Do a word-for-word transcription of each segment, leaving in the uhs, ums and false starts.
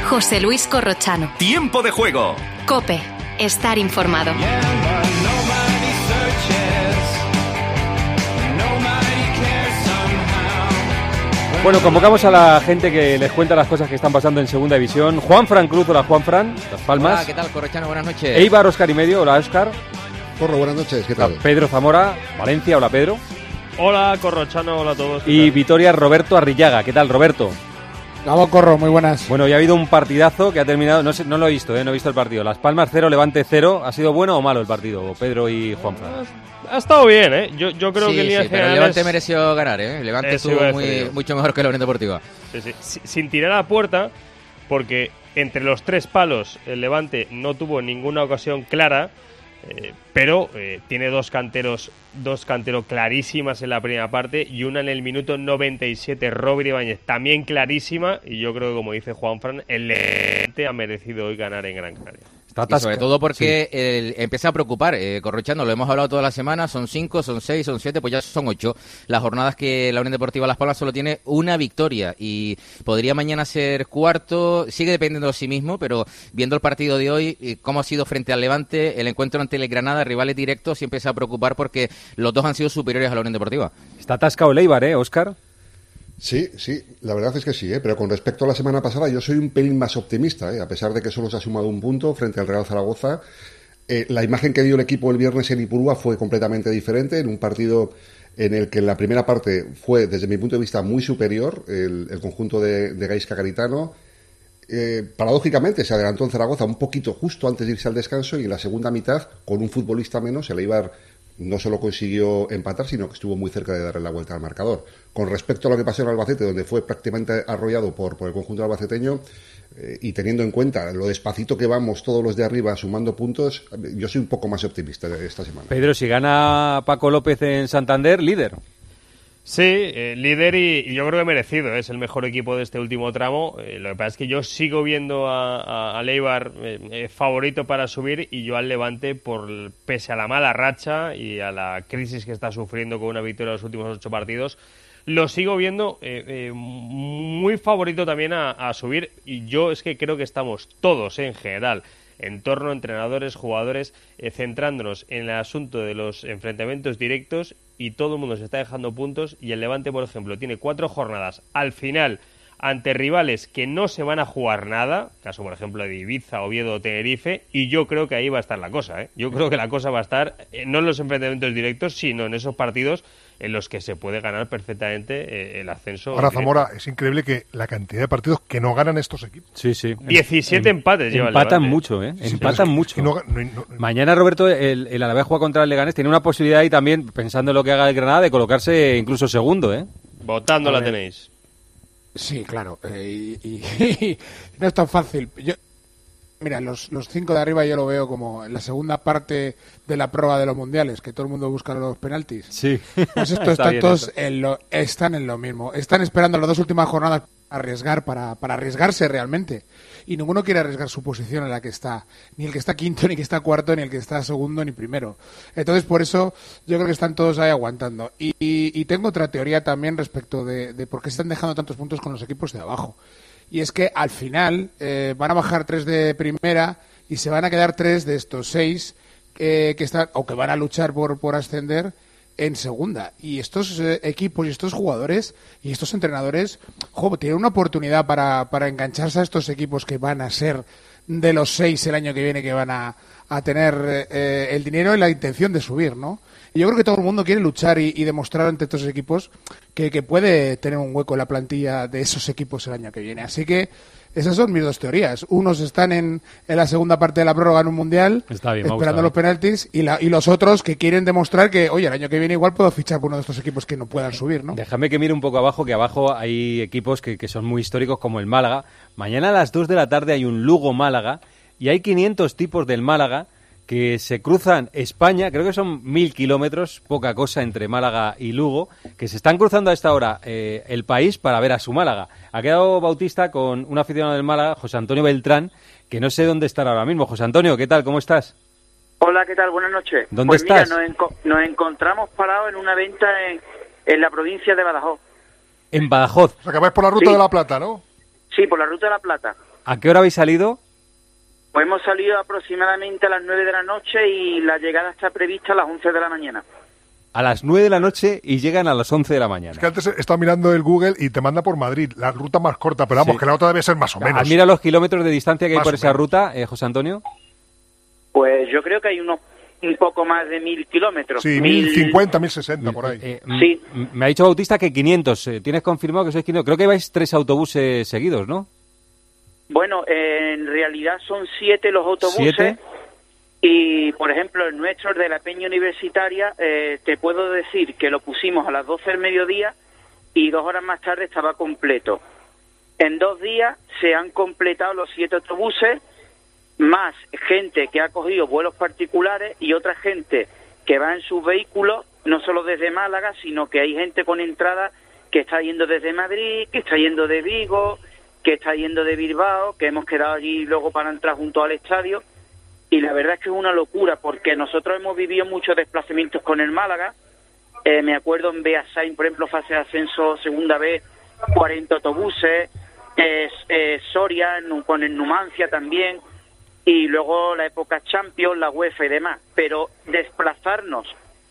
José Luis Corrochano. Tiempo de juego. COPE. Estar informado. Bueno, convocamos a la gente que les cuenta las cosas que están pasando en Segunda División. Juan Fran Cruz, hola Juan Fran, Las Palmas. Hola, ¿qué tal, Corrochano? Buenas noches. Eibar, Óscar y medio, hola Óscar. Corro, buenas noches, ¿qué tal? Pedro Zamora, Valencia, hola Pedro. Hola Corrochano, hola a todos. Y tal? Vitoria, Roberto Arrillaga, ¿qué tal Roberto? Gabo Corro, muy buenas. Bueno, ya ha habido un partidazo que ha terminado, no sé, no lo he visto, ¿eh? no he visto el partido. Las Palmas cero, Levante cero. ¿Ha sido bueno o malo el partido, Pedro y Juan Fran? Ha estado bien, ¿eh? Yo, yo creo sí, que en líneas sí, pero el generales... Levante mereció ganar, ¿eh? El Levante Eso estuvo iba a muy, decir yo. mucho mejor que la Unión Deportiva. Sí, sí. Si- Sin tirar a la puerta, porque entre los tres palos el Levante no tuvo ninguna ocasión clara, eh, pero eh, tiene dos canteros dos canteros clarísimas en la primera parte y una en el minuto noventa y siete, Robert Ibáñez, también clarísima, y yo creo que, como dice Juanfran, el Levante ha merecido hoy ganar en Gran Canaria. Y sobre todo porque sí. el, empieza a preocupar, eh, Corrochano, lo hemos hablado toda la semana, son cinco, son seis, son siete, pues ya son ocho las jornadas que la Unión Deportiva Las Palmas solo tiene una victoria y podría mañana ser cuarto, sigue dependiendo de sí mismo, pero viendo el partido de hoy, eh, cómo ha sido frente al Levante, el encuentro ante el Granada, rivales directos, sí empieza a preocupar porque los dos han sido superiores a la Unión Deportiva. Está atascado el Eibar, ¿eh, Óscar? Sí, sí, la verdad es que sí, ¿eh? Pero con respecto a la semana pasada yo soy un pelín más optimista, ¿eh? A pesar de que solo se ha sumado un punto frente al Real Zaragoza. Eh, la imagen que dio el equipo el viernes en Ipurúa fue completamente diferente, en un partido en el que en la primera parte fue, desde mi punto de vista, muy superior el, el conjunto de, de Gaisca Garitano. Eh, paradójicamente se adelantó en Zaragoza un poquito justo antes de irse al descanso y en la segunda mitad, con un futbolista menos, el Eibar no solo consiguió empatar, sino que estuvo muy cerca de darle la vuelta al marcador. Con respecto a lo que pasó en Albacete, donde fue prácticamente arrollado por, por el conjunto albaceteño, eh, y teniendo en cuenta lo despacito que vamos todos los de arriba sumando puntos, yo soy un poco más optimista de esta semana. Pedro, si gana Paco López en Santander, líder. Sí, eh, líder y, y yo creo que merecido, ¿eh? Es el mejor equipo de este último tramo. Eh, lo que pasa es que yo sigo viendo a, a, a Eibar eh, eh, favorito para subir y yo al Levante, por pese a la mala racha y a la crisis que está sufriendo con una victoria en los últimos ocho partidos, lo sigo viendo eh, eh, muy favorito también a, a subir, y yo es que creo que estamos todos, eh, en general, entorno, entrenadores, jugadores, eh, centrándonos en el asunto de los enfrentamientos directos, y todo el mundo se está dejando puntos, y el Levante, por ejemplo, tiene cuatro jornadas al final ante rivales que no se van a jugar nada, caso por ejemplo de Ibiza, Oviedo o Tenerife, y yo creo que ahí va a estar la cosa, ¿eh? Yo creo que la cosa va a estar eh, no en los enfrentamientos directos, sino en esos partidos en los que se puede ganar perfectamente eh, el ascenso. Ahora, directo. Zamora, es increíble que la cantidad de partidos que no ganan estos equipos. Sí, sí. diecisiete Em, empates lleva el Empatan Levante. mucho, ¿eh? Sí, pero Empatan es que- mucho. es que no- no- no- Mañana, Roberto, el, el Alavés juega contra el Leganés. Tiene una posibilidad ahí también, pensando en lo que haga el Granada, de colocarse incluso segundo, ¿eh? Votando la A ver. tenéis. Sí, claro. eh, y, y- no es tan fácil. Yo, mira, los, los cinco de arriba yo lo veo como en la segunda parte de la prueba de los mundiales, que todo el mundo busca los penaltis. Sí. Pues esto Está están bien todos eso. en lo, están en lo mismo. Están esperando las dos últimas jornadas para arriesgar, para, para arriesgarse realmente. Y ninguno quiere arriesgar su posición en la que está. Ni el que está quinto, ni el que está cuarto, ni el que está segundo, ni primero. Entonces, por eso, yo creo que están todos ahí aguantando. Y, y, y tengo otra teoría también respecto de, de por qué están dejando tantos puntos con los equipos de abajo. Y es que al final eh, van a bajar tres de primera y se van a quedar tres de estos seis eh, que están, o que van a luchar por, por ascender en segunda. Y estos eh, equipos y estos jugadores y estos entrenadores, jo, tienen una oportunidad para, para engancharse a estos equipos que van a ser de los seis el año que viene, que van a, a tener eh, el dinero y la intención de subir, ¿no? Y yo creo que todo el mundo quiere luchar y, y demostrar ante estos equipos que, que puede tener un hueco en la plantilla de esos equipos el año que viene. Así que esas son mis dos teorías. Unos están en, en la segunda parte de la prórroga en un mundial, Está bien, me ha esperando gustado. los penaltis, y, la, y los otros que quieren demostrar que, oye, el año que viene igual puedo fichar por uno de estos equipos que no puedan subir, ¿no? Déjame que mire un poco abajo, que abajo hay equipos que, que son muy históricos, como el Málaga. Mañana a las dos de la tarde hay un Lugo-Málaga, y hay quinientos tipos del Málaga que se cruzan España, creo que son mil kilómetros, poca cosa entre Málaga y Lugo, que se están cruzando a esta hora eh, el país para ver a su Málaga. Ha quedado Bautista con un aficionado del Málaga, José Antonio Beltrán, que no sé dónde estará ahora mismo. José Antonio, ¿qué tal? ¿Cómo estás? Hola, ¿qué tal? Buenas noches. ¿Dónde pues estás? Mira, nos, enco- nos encontramos parados en una venta en, en la provincia de Badajoz. En Badajoz. O sea, que vais por la ruta Sí. de la Plata, ¿no? Sí, por la Ruta de la Plata. ¿A qué hora habéis salido? Pues hemos salido aproximadamente a las nueve de la noche y la llegada está prevista a las once de la mañana. A las nueve de la noche y llegan a las once de la mañana. Es que antes he estado mirando el Google y te manda por Madrid, la ruta más corta, pero vamos, Sí. que la otra debe ser más o menos. Ah, mira los kilómetros de distancia que hay Más por o esa menos. ruta, eh, José Antonio. Pues yo creo que hay unos un poco más de mil kilómetros. Sí, mil cincuenta, mil sesenta, por ahí. Eh, Sí. m- Me ha dicho Bautista que quinientos. eh, ¿Tienes confirmado que sois quinientos? Creo que vais tres autobuses seguidos, ¿no? Bueno, eh, en realidad son siete los autobuses. ¿Siete? Y, por ejemplo, el nuestro, el de la Peña Universitaria, eh, te puedo decir que lo pusimos a las doce del mediodía y dos horas más tarde estaba completo. En dos días se han completado los siete autobuses, más gente que ha cogido vuelos particulares y otra gente que va en sus vehículos, no solo desde Málaga, sino que hay gente con entrada que está yendo desde Madrid, que está yendo de Vigo, que está yendo de Bilbao, que hemos quedado allí luego para entrar junto al estadio. Y la verdad es que es una locura, porque nosotros hemos vivido muchos desplazamientos con el Málaga. Eh, me acuerdo en Beasain, por ejemplo, fase de ascenso segunda vez, cuarenta autobuses, eh, eh, Soria en- con el Numancia también, y luego la época Champions, la UEFA y demás. Pero desplazarnos,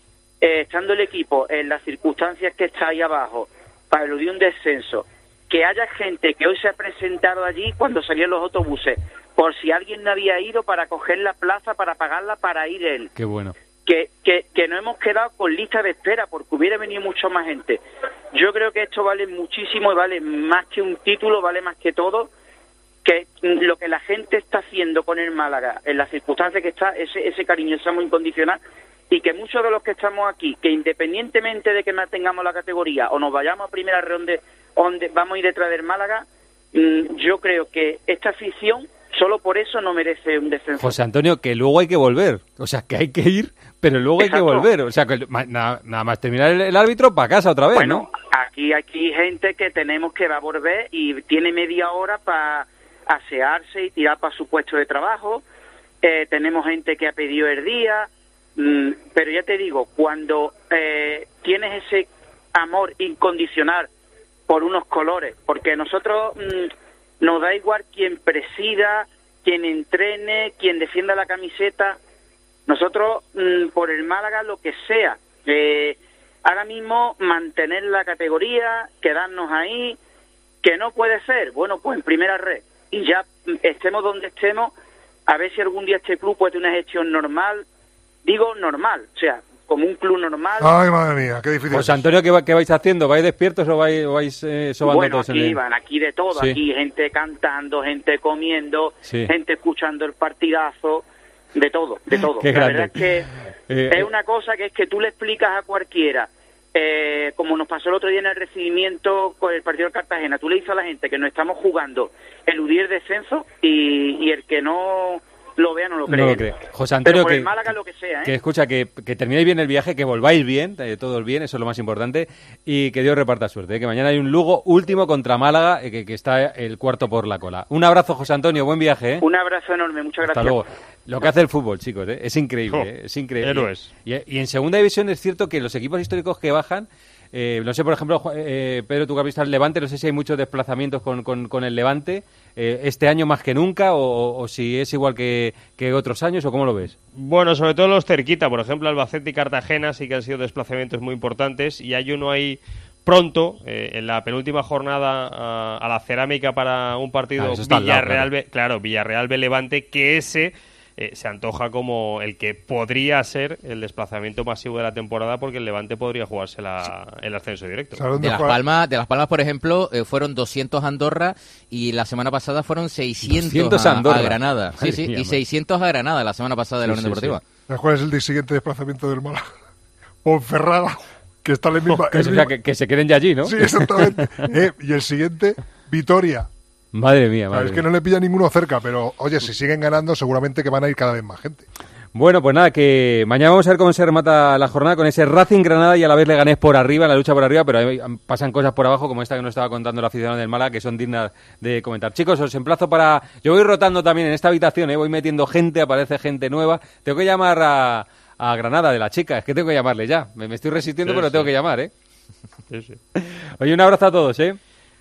eh, estando el equipo en las circunstancias que está ahí abajo, para eludir un descenso, que haya gente que hoy se ha presentado allí cuando salían los autobuses, por si alguien no había ido para coger la plaza, para pagarla, para ir él. Qué bueno. Que, que, que no hemos quedado con lista de espera porque hubiera venido mucho más gente. Yo creo que esto vale muchísimo y vale más que un título, vale más que todo, que lo que la gente está haciendo con el Málaga, en las circunstancias que está, ese, ese cariño, ese amor incondicional, y que muchos de los que estamos aquí, que independientemente de que mantengamos la categoría o nos vayamos a primera red donde, donde vamos a ir detrás del Málaga, mmm, yo creo que esta afición solo por eso no merece un descenso. José Antonio, que luego hay que volver. O sea, que hay que ir, pero luego hay que Exacto. volver. O sea, que ma- na- nada más terminar el, el árbitro para casa otra vez, Bueno, ¿no? aquí aquí hay gente que tenemos que va a volver y tiene media hora para asearse y tirar para su puesto de trabajo. Eh, tenemos gente que ha pedido el día, mm, pero ya te digo, cuando eh, tienes ese amor incondicional por unos colores, porque nosotros mm, nos da igual quien presida, quien entrene, quien defienda la camiseta. Nosotros, mm, por el Málaga, lo que sea. Eh, ahora mismo, mantener la categoría, quedarnos ahí, que no puede ser, bueno, pues en primera red. Y ya mm, estemos donde estemos, a ver si algún día este club puede tener una gestión normal. Digo normal, o sea, como un club normal. Ay, madre mía, qué difícil. José es. Antonio, ¿qué, va- qué vais haciendo? ¿Vais despiertos o vais, o vais eh, sobando Bueno, todos en aquí el- van, aquí de todo, Sí. aquí gente cantando, gente comiendo, Sí. gente escuchando el partidazo, de todo, de todo. Qué La grande. verdad es que Eh, es una cosa que es que tú le explicas a cualquiera, eh, como nos pasó el otro día en el recibimiento con el partido de Cartagena, tú le dices a la gente que nos estamos jugando eludir el descenso y, y el que no lo vea no lo cree. No lo cree. José Antonio, Pero por que, el Málaga lo que sea, ¿eh? que escucha, que, que terminéis bien el viaje, que volváis bien, eh, todos bien, eso es lo más importante, y que Dios reparta suerte, eh, que mañana hay un Lugo último contra Málaga, eh, que, que está el cuarto por la cola. Un abrazo, José Antonio, buen viaje. ¿eh? Un abrazo enorme, muchas Hasta gracias. luego. Lo que hace el fútbol, chicos, ¿eh? Es increíble, Oh, ¿eh? Es increíble. héroes. Y, y en segunda división es cierto que los equipos históricos que bajan, eh, no sé, por ejemplo, Ju- eh, Pedro, tú que has visto el Levante, no sé si hay muchos desplazamientos con, con, con el Levante, eh, este año más que nunca, o, o si es igual que, que otros años, o cómo lo ves. Bueno, sobre todo los cerquita, por ejemplo, Albacete y Cartagena sí que han sido desplazamientos muy importantes y hay uno ahí pronto, eh, en la penúltima jornada a, a la Cerámica para un partido Ah, eso está al lado, Villarreal, claro. Be- claro, Villarreal Levante, que ese eh, se antoja como el que podría ser el desplazamiento masivo de la temporada porque el Levante podría jugarse la, el ascenso directo. ¿Sabes dónde De Las juega? Palmas, de Las Palmas, por ejemplo, eh, fueron doscientos a Andorra y la semana pasada fueron seiscientos doscientos a, a Andorra. a Granada. Madre Sí, sí, mía, y madre. seiscientos a Granada la semana pasada de la Sí, Unión sí, Deportiva. ¿Sabes cuál es el siguiente desplazamiento del Málaga? Ponferrada, que está en la misma... Que, en o sea, misma- que, que se queden ya allí, ¿no? Sí, exactamente. Eh, y el siguiente, Vitoria. Madre mía, Claro, madre es que mía. no le pilla ninguno cerca, pero oye, si siguen ganando, seguramente que van a ir cada vez más gente. Bueno, pues nada, que mañana vamos a ver cómo se remata la jornada con ese Racing Granada y a la vez Leganés por arriba, en la lucha por arriba, pero ahí pasan cosas por abajo como esta que nos estaba contando el aficionado del Málaga, que son dignas de comentar. Chicos, os emplazo para... Yo voy rotando también en esta habitación, ¿eh? Voy metiendo gente, aparece gente nueva. Tengo que llamar a, a Granada de la chica, es que tengo que llamarle ya. Me, me estoy resistiendo, Sí, pero sí. tengo que llamar, ¿eh? Sí, sí. Oye, un abrazo a todos, ¿eh?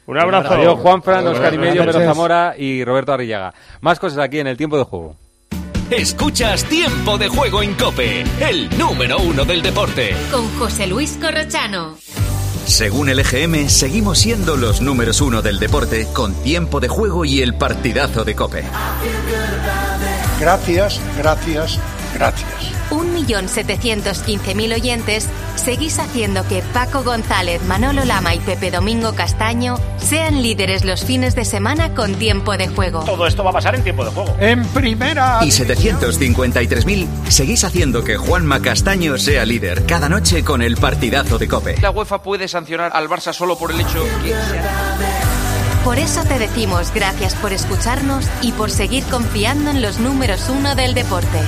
Un abrazo. Adiós, Juanfran, Oscar y medio, Buenas Pedro noches. Zamora y Roberto Arrillaga. Más cosas aquí en el Tiempo de Juego. Escuchas Tiempo de Juego en COPE, el número uno del deporte. Con José Luis Corrochano. Según el E G M, seguimos siendo los números uno del deporte con Tiempo de Juego y el partidazo de COPE. Gracias, gracias, gracias. Un millón setecientos quince mil oyentes, seguís haciendo que Paco González, Manolo Lama y Pepe Domingo Castaño sean líderes los fines de semana con Tiempo de Juego. Todo esto va a pasar en Tiempo de Juego. En primera... Y setecientos cincuenta y tres mil, seguís haciendo que Juanma Castaño sea líder cada noche con el partidazo de COPE. La UEFA puede sancionar al Barça solo por el hecho que... Por eso te decimos gracias por escucharnos y por seguir confiando en los números uno del deporte.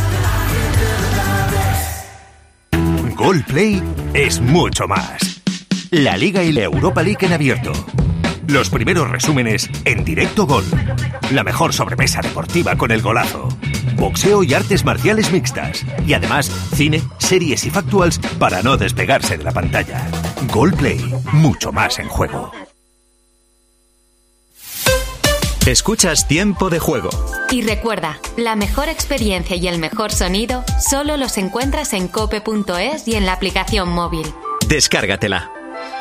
Goalplay es mucho más. La Liga y la Europa League en abierto. Los primeros resúmenes en directo Gol. La mejor sobremesa deportiva con el golazo. Boxeo y artes marciales mixtas. Y además, cine, series y factuals para no despegarse de la pantalla. Goalplay, mucho más en juego. Escuchas Tiempo de Juego. Y recuerda, la mejor experiencia y el mejor sonido solo los encuentras en cope punto es y en la aplicación móvil. Descárgatela.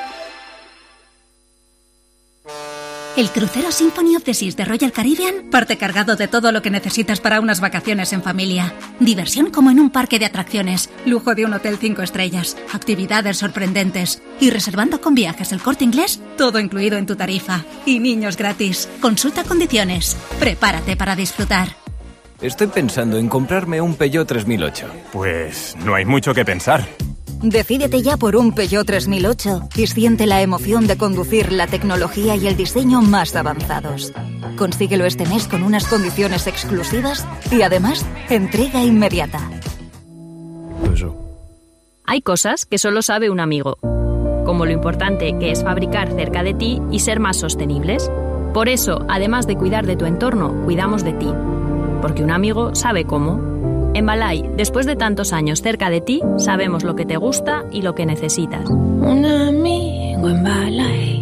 El crucero Symphony of the Seas de Royal Caribbean parte cargado de todo lo que necesitas para unas vacaciones en familia. Diversión como en un parque de atracciones, lujo de un hotel cinco estrellas, actividades sorprendentes y reservando con Viajes El Corte Inglés, todo incluido en tu tarifa. Y niños gratis. Consulta condiciones. Prepárate para disfrutar. Estoy pensando en comprarme un Peugeot tres mil ocho. Pues no hay mucho que pensar. Decídete ya por un Peugeot tres mil ocho y siente la emoción de conducir la tecnología y el diseño más avanzados. Consíguelo este mes con unas condiciones exclusivas y además entrega inmediata. Eso. Hay cosas que solo sabe un amigo, como lo importante que es fabricar cerca de ti y ser más sostenibles. Por eso, además de cuidar de tu entorno, cuidamos de ti. Porque un amigo sabe cómo. En Balay, después de tantos años cerca de ti, sabemos lo que te gusta y lo que necesitas. Un amigo en Balay.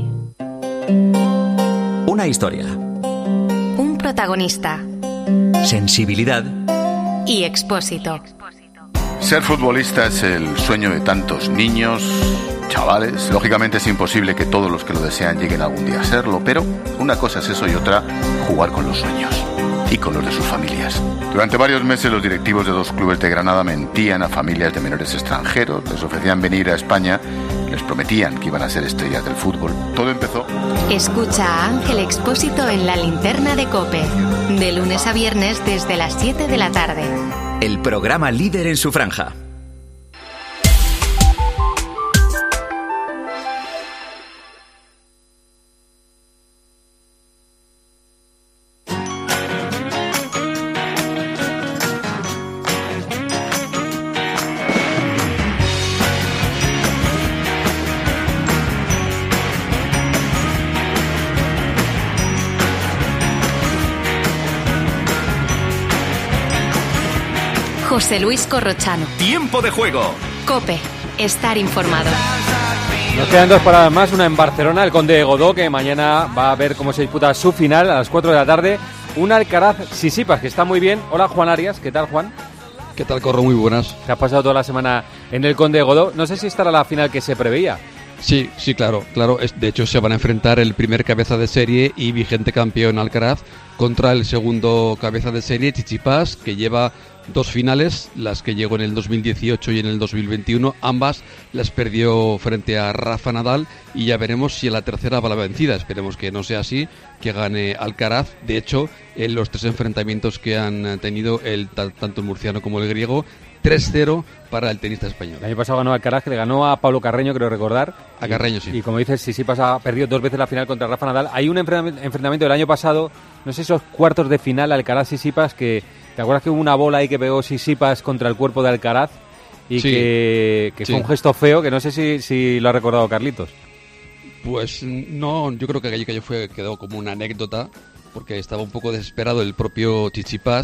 Una historia. Un protagonista. Sensibilidad. Y Expósito. Ser futbolista es el sueño de tantos niños, chavales. Lógicamente es imposible que todos los que lo desean lleguen algún día a serlo, pero una cosa es eso y otra, jugar con los sueños. Y con los de sus familias. Durante varios meses los directivos de dos clubes de Granada mentían a familias de menores extranjeros, les ofrecían venir a España, les prometían que iban a ser estrellas del fútbol. Todo empezó... Escucha a Ángel Expósito en La Linterna de COPE, de lunes a viernes desde las siete de la tarde. El programa líder en su franja. José Luis Corrochano. Tiempo de Juego. COPE. Estar informado. Nos quedan dos paradas más, una en Barcelona, el Conde de Godó, que mañana va a ver cómo se disputa su final a las cuatro de la tarde. Un Alcaraz-Sisipas, que está muy bien. Hola, Juan Arias. ¿Qué tal, Juan? ¿Qué tal, Corro? Muy buenas. Te has pasado toda la semana en el Conde de Godó. No sé si estará la final que se preveía. Sí, sí, claro, claro. De hecho, se van a enfrentar el primer cabeza de serie y vigente campeón Alcaraz contra el segundo cabeza de serie, Tsitsipas, que lleva dos finales, las que llegó en el dos mil dieciocho y en el dos mil veintiuno. Ambas las perdió frente a Rafa Nadal y ya veremos si en la tercera va la vencida. Esperemos que no sea así, que gane Alcaraz. De hecho, en los tres enfrentamientos que han tenido, el tanto el murciano como el griego, tres cero para el tenista español. El año pasado ganó Alcaraz, que le ganó a Pablo Carreño, creo recordar. A Carreño, sí. Y como dices, Tsitsipas ha perdido dos veces la final contra Rafa Nadal. Hay un enfrentamiento del año pasado, no sé, esos cuartos de final Alcaraz-Tsitsipas, que ¿te acuerdas que hubo una bola ahí que pegó Tsitsipas contra el cuerpo de Alcaraz? Y sí, que, que sí. Fue un gesto feo, que no sé si, si lo ha recordado Carlitos. Pues no, yo creo que aquello, aquello fue, quedó como una anécdota, porque estaba un poco desesperado el propio Tsitsipas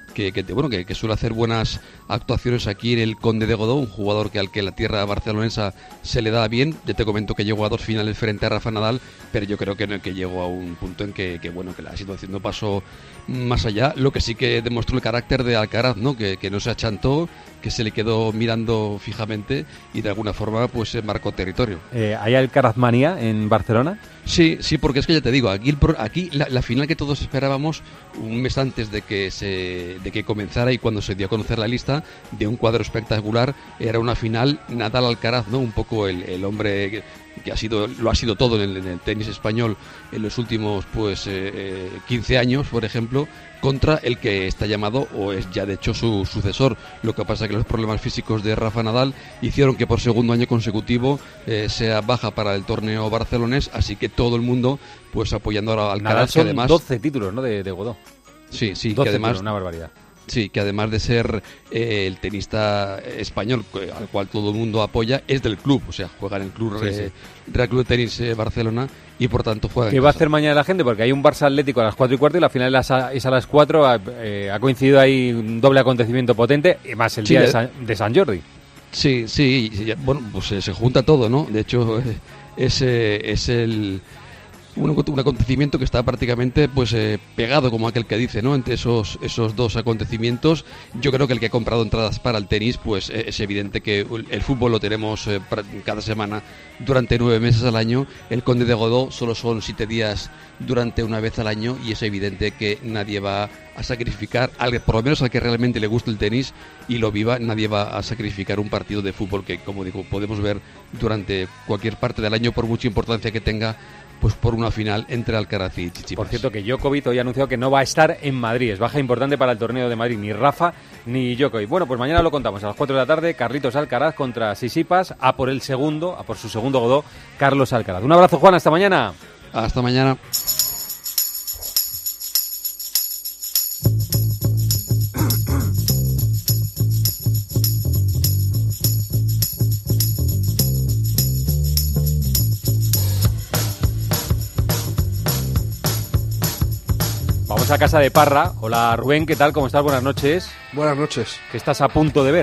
que, que bueno que, que suele hacer buenas actuaciones aquí en el Conde de Godó, un jugador que al que la tierra barcelonesa se le da bien. Ya te comento que llegó a dos finales frente a Rafa Nadal, pero yo creo que, no, que llegó a un punto en que, que bueno que la situación no pasó más allá. Lo que sí que demostró el carácter de Alcaraz, ¿no? Que, que no se achantó, que se le quedó mirando fijamente y de alguna forma pues marcó territorio. Eh, ¿Hay Alcarazmanía en Barcelona? Sí, sí, porque es que ya te digo, aquí, el pro, aquí la, la final que todos esperábamos un mes antes de que se de que comenzara y cuando se dio a conocer la lista de un cuadro espectacular, era una final Nadal-Alcaraz, ¿no? Un poco el, el hombre que, que ha sido lo ha sido todo en el, en el tenis español en los últimos pues eh, quince años, por ejemplo, contra el que está llamado o es ya de hecho su sucesor. Lo que pasa es que los problemas físicos de Rafa Nadal hicieron que por segundo año consecutivo eh, sea baja para el torneo barcelonés, así que todo el mundo pues apoyando a Alcaraz. Nadal son que además doce títulos, ¿no? de, de Godó. Sí, sí, doce que además títulos, una barbaridad. Sí, que además de ser eh, el tenista español al cual todo el mundo apoya, es del club, o sea, juega en el club, Sí, eh, sí. Real Club de Tenis eh, Barcelona y por tanto juega en ¿Qué va a casa. hacer mañana la gente? Porque hay un Barça Atlético a las cuatro y cuarto y la final es a, es a las cuatro. Ha, eh, ha coincidido ahí un doble acontecimiento potente y más el Sí, día de de- San, de San Jordi. Sí, sí, y ya- bueno, pues eh, se junta todo, ¿no? De hecho, eh, es, eh, es el un, un acontecimiento que está prácticamente pues eh, pegado, como aquel que dice, ¿no? Entre esos esos dos acontecimientos. Yo creo que el que ha comprado entradas para el tenis, pues eh, es evidente que el, el fútbol lo tenemos eh, pra- cada semana durante nueve meses al año. El Conde de Godó solo son siete días durante una vez al año y es evidente que nadie va a sacrificar, al, por lo menos al que realmente le guste el tenis y lo viva, nadie va a sacrificar un partido de fútbol que, como digo, podemos ver durante cualquier parte del año, por mucha importancia que tenga, pues por una final entre Alcaraz y Tsitsipas. Por cierto, que Djokovic hoy ha anunciado que no va a estar en Madrid. Es baja importante para el torneo de Madrid. Ni Rafa ni Djokovic. Bueno, pues mañana lo contamos. A las cuatro de la tarde, Carlitos Alcaraz contra Tsitsipas. A por el segundo, a por su segundo Godó, Carlos Alcaraz. Un abrazo, Juan. Hasta mañana. Hasta mañana. Vamos a casa de Parra. Hola, Rubén. ¿Qué tal? ¿Cómo estás? Buenas noches. Buenas noches. ¿Qué estás a punto de ver?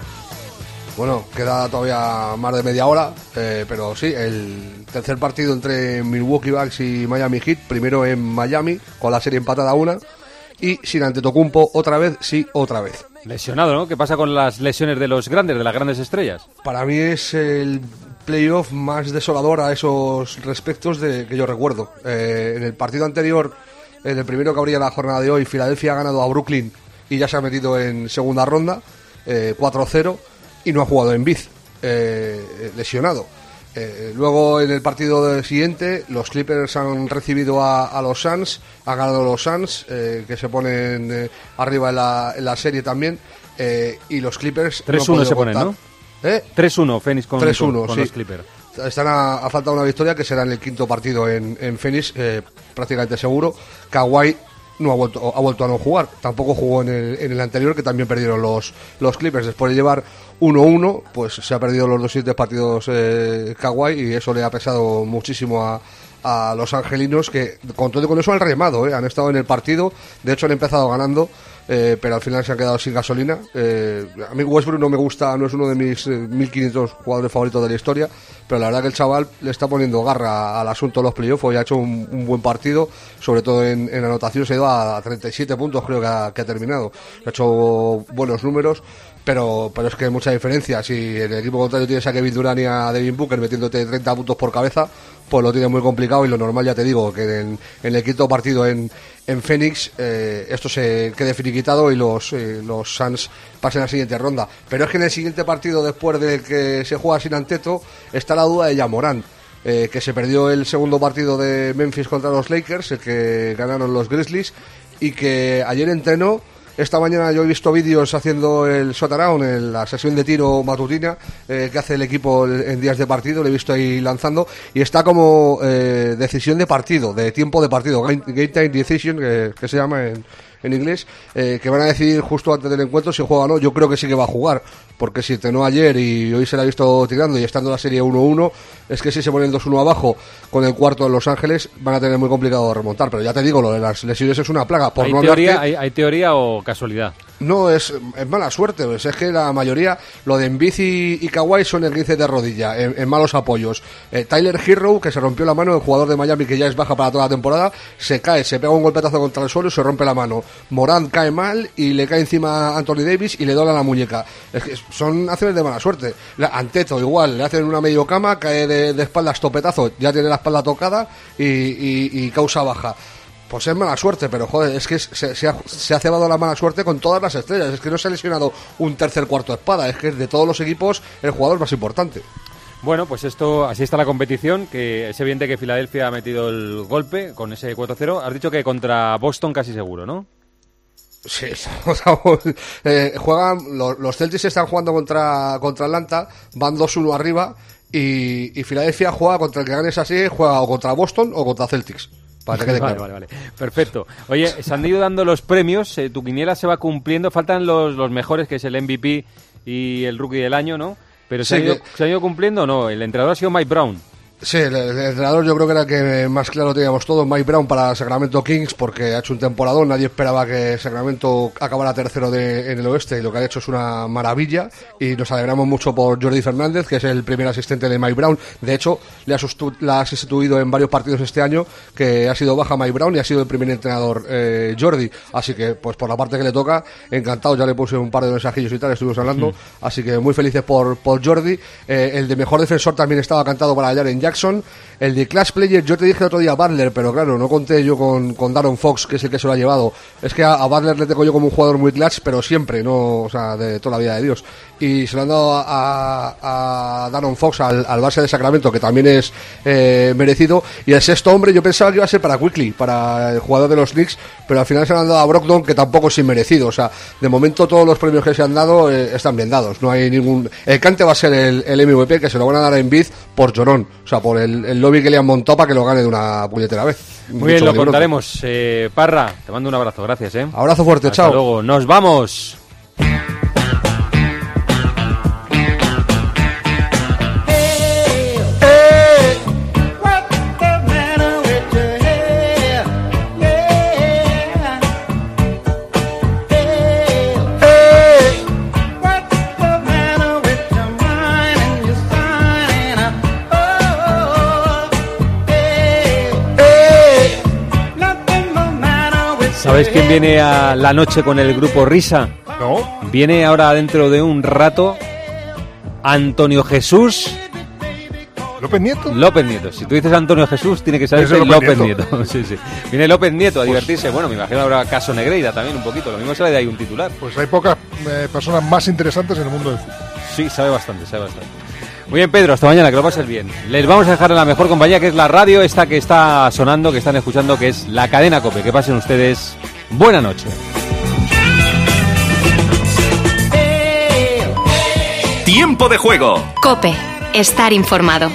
Bueno, queda todavía más de media hora, eh, pero sí, el tercer partido entre Milwaukee Bucks y Miami Heat, primero en Miami, con la serie empatada a una, y sin Antetokounmpo otra vez, sí, otra vez. Lesionado, ¿no? ¿Qué pasa con las lesiones de los grandes, de las grandes estrellas? Para mí es el playoff más desolador a esos respectos de que yo recuerdo. Eh, en el partido anterior, en el primero que abría la jornada de hoy, Filadelfia ha ganado a Brooklyn y ya se ha metido en segunda ronda, eh, cuatro cero. Y no ha jugado en Biz, eh, lesionado. Eh, luego en el partido siguiente los Clippers han recibido a, a los Suns, han ganado los Suns, eh, que se ponen eh, arriba en la, en la serie también, eh, y los Clippers tres uno no se ponen, ¿no? ¿Eh? tres uno, Phoenix con, tres uno, con, con sí. los Clippers. Están a, a falta de una victoria que será en el quinto partido en, en Phoenix, eh, prácticamente seguro. Kawhi no ha vuelto, ha vuelto a no jugar, tampoco jugó en el, en el anterior, que también perdieron los, los Clippers. Después de llevar uno uno, pues se ha perdido los dos siguientes partidos eh, Kawhi, y eso le ha pesado muchísimo a, a los angelinos, que con todo y con eso han remado, eh, han estado en el partido, de hecho han empezado ganando, eh, pero al final se han quedado sin gasolina. Eh, a mí Westbrook no me gusta, no es uno de mis eh, mil quinientos jugadores favoritos de la historia, pero la verdad que el chaval le está poniendo garra al asunto de los playoffs. Hoy ha hecho un, un buen partido, sobre todo en, en anotación, se ha ido a treinta y siete puntos, creo que ha, que ha terminado. Ha hecho buenos números, pero pero es que hay mucha diferencia. Si en el equipo contrario tienes a Kevin Durant y a Devin Booker metiéndote treinta puntos por cabeza, pues lo tiene muy complicado, y lo normal, ya te digo, que en, en el quinto partido en, en Phoenix eh, esto se quede finiquitado y los, eh, los Suns pasen a la siguiente ronda. Pero es que en el siguiente partido, después del que se juega sin Anteto, está la duda de Ja Morant, eh, que se perdió el segundo partido de Memphis contra los Lakers, el que ganaron los Grizzlies, y que ayer entrenó. Esta mañana yo he visto vídeos haciendo el shot around, en la sesión de tiro matutina eh, que hace el equipo en días de partido, le he visto ahí lanzando, y está como eh, decisión de partido, de tiempo de partido, game, game time decision, que, que se llama en, en inglés, eh, que van a decidir justo antes del encuentro si juega o no. Yo creo que sí que va a jugar, porque si entrenó ayer y hoy se la ha visto tirando y estando la serie uno uno, es que si se ponen dos uno abajo con el cuarto en Los Ángeles, van a tener muy complicado remontar. Pero ya te digo, lo de las lesiones es una plaga. Por ¿Hay, no teoría, hablarte... hay, ¿Hay teoría o casualidad? No, es, es mala suerte, pues es que la mayoría, lo de Embiid y, y Kawhi son esguinces de rodilla, en, en malos apoyos. Eh, Tyler Herro, que se rompió la mano, el jugador de Miami que ya es baja para toda la temporada, se cae, se pega un golpetazo contra el suelo y se rompe la mano. Morant cae mal y le cae encima a Anthony Davis y le dobla la muñeca. Es que son acciones de mala suerte. La, Anteto igual, le hacen una medio cama, cae de, de espaldas topetazo, ya tiene la espalda tocada y, y, y causa baja. Pues es mala suerte, pero joder, es que se, se, ha, se ha cebado la mala suerte con todas las estrellas. Es que no se ha lesionado un tercer cuarto de espada, es que de todos los equipos el jugador más importante. Bueno, pues esto, así está la competición, que es evidente que Filadelfia ha metido el golpe con ese cuatro cero. Has dicho que contra Boston casi seguro, ¿no? Sí, estamos, eh, juegan, los, los Celtics están jugando contra, contra Atlanta, van dos uno arriba y, y Filadelfia juega contra el que gane esa serie, juega o contra Boston o contra Celtics. Para que quede vale, claro. vale, vale. Perfecto. Oye, se han ido dando los premios, eh, tu quiniela se va cumpliendo, faltan los, los mejores, que es el M V P y el Rookie del Año, ¿no? Pero ¿se, sí, han ido, que... ¿se han ido cumpliendo o no? El entrenador ha sido Mike Brown. Sí, el, el entrenador yo creo que era el que más claro teníamos todos, Mike Brown para Sacramento Kings, porque ha hecho un temporadón, nadie esperaba que Sacramento acabara tercero de, en el oeste, y lo que ha hecho es una maravilla, y nos alegramos mucho por Jordi Fernández, que es el primer asistente de Mike Brown. De hecho, le ha, sustu- la ha sustituido en varios partidos este año, que ha sido baja Mike Brown y ha sido el primer entrenador eh, Jordi, así que pues por la parte que le toca, encantado, ya le puse un par de mensajillos y tal, estuvimos hablando, mm. así que muy felices por, por Jordi. Eh, el de mejor defensor también estaba cantado para Jaren Jackson. El de Clash Player, yo te dije el otro día Butler, pero claro, no conté yo con, con Darren Fox, que es el que se lo ha llevado. Es que a, a Butler le tengo yo como un jugador muy clutch, pero siempre, no, o sea, de toda la vida de Dios. Y se lo han dado a, a, a Darren Fox, al, al base de Sacramento, que también es eh, merecido. Y el sexto hombre yo pensaba que iba a ser para Quickly, para el jugador de los Knicks, pero al final se lo han dado a Brogdon, que tampoco es inmerecido. O sea, de momento todos los premios que se han dado eh, están bien dados. No hay ningún... El cante va a ser el, el M V P, que se lo van a dar a Embiid por llorón. O sea, por el, el lobby que le han montado para que lo gane de una puñetera vez. Muy bien, lo contaremos. Eh, Parra, te mando un abrazo, gracias. ¿eh? Abrazo fuerte, Hasta chao. luego, nos vamos. ¿Sabéis quién viene a la noche con el grupo Risa? No. Viene ahora dentro de un rato Antonio Jesús ¿López Nieto? López Nieto. Si tú dices Antonio Jesús, tiene que saberse López, López Nieto. Nieto. Sí, sí. Viene López Nieto a pues, divertirse. Bueno, me imagino habrá caso Negreira también un poquito. Lo mismo sale de ahí un titular. Pues hay pocas eh, personas más interesantes en el mundo del fútbol. Sí, sabe bastante, sabe bastante. Muy bien, Pedro, hasta mañana, que lo pases bien. Les vamos a dejar en la mejor compañía, que es la radio esta que está sonando, que están escuchando, que es la cadena COPE. Que pasen ustedes buena noche. Tiempo de juego. COPE. Estar informado.